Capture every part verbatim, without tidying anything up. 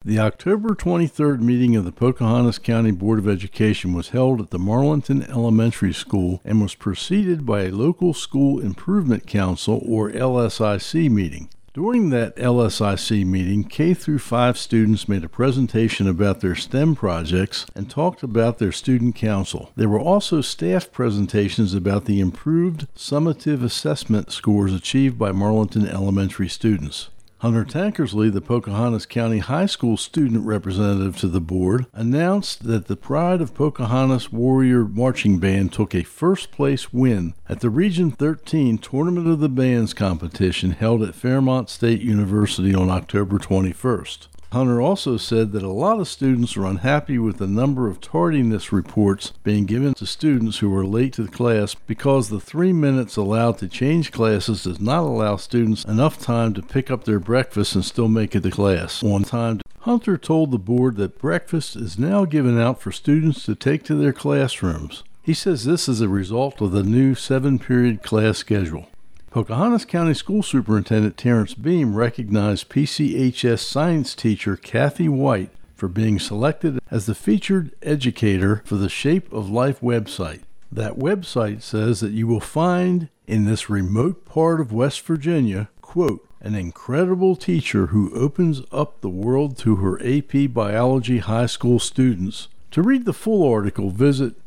The October twenty-third meeting of the Pocahontas County Board of Education was held at the Marlinton Elementary School and was preceded by a local school improvement council, or L S I C, meeting. During that L S I C meeting, K through five students made a presentation about their STEM projects and talked about their student council. There were also staff presentations about the improved summative assessment scores achieved by Marlinton Elementary students. Hunter Tankersley, the Pocahontas County High School student representative to the board, announced that the Pride of Pocahontas Warrior Marching Band took a first-place win at the Region thirteen Tournament of the Bands competition held at Fairmont State University on October twenty-first. Hunter also said that a lot of students are unhappy with the number of tardiness reports being given to students who are late to the class because the three minutes allowed to change classes does not allow students enough time to pick up their breakfast and still make it to class on time. Hunter told the board that breakfast is now given out for students to take to their classrooms. He says this is a result of the new seven-period class schedule. Pocahontas County School Superintendent Terrence Beam recognized P C H S science teacher Kathy White for being selected as the featured educator for the Shape of Life website. That website says that you will find in this remote part of West Virginia, quote, an incredible teacher who opens up the world to her A P Biology high school students. To read the full article, visit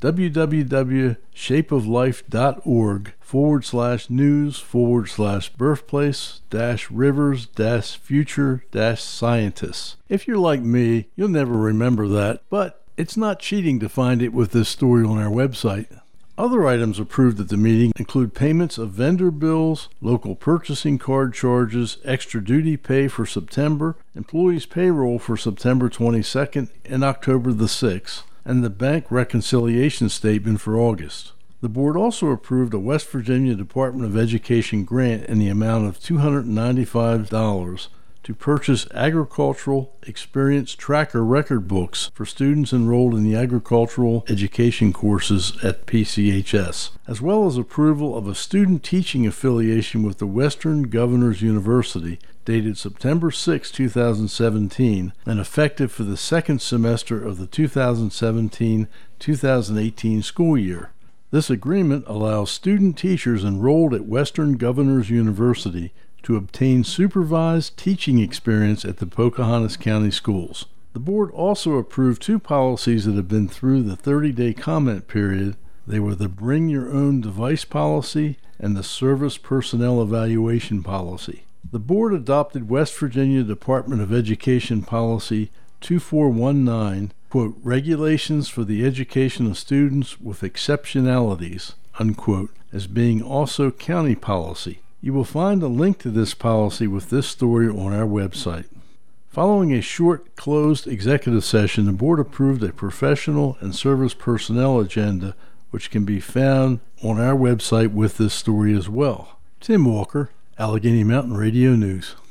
www.shapeoflife.org forward slash news forward slash birthplace dash rivers dash future dash scientists. If you're like me, you'll never remember that, but it's not cheating to find it with this story on our website. Other items approved at the meeting include payments of vendor bills, local purchasing card charges, extra duty pay for September, employees' payroll for September twenty-second and October the sixth, and the bank reconciliation statement for August. The board also approved a West Virginia Department of Education grant in the amount of two hundred ninety-five dollars to purchase agricultural experience tracker record books for students enrolled in the agricultural education courses at P C H S, as well as approval of a student teaching affiliation with the Western Governors University dated September sixth, two thousand seventeen, and effective for the second semester of the two thousand seventeen two thousand eighteen school year. This agreement allows student teachers enrolled at Western Governors University to obtain supervised teaching experience at the Pocahontas County schools. The board also approved two policies that have been through the thirty-day comment period. They were the Bring Your Own Device policy and the Service Personnel Evaluation policy. The board adopted West Virginia Department of Education Policy two four one nine, quote, regulations for the education of students with exceptionalities, unquote, as being also county policy. You will find a link to this policy with this story on our website. Following a short, closed executive session, the board approved a professional and service personnel agenda, which can be found on our website with this story as well. Tim Walker, Allegheny Mountain Radio News.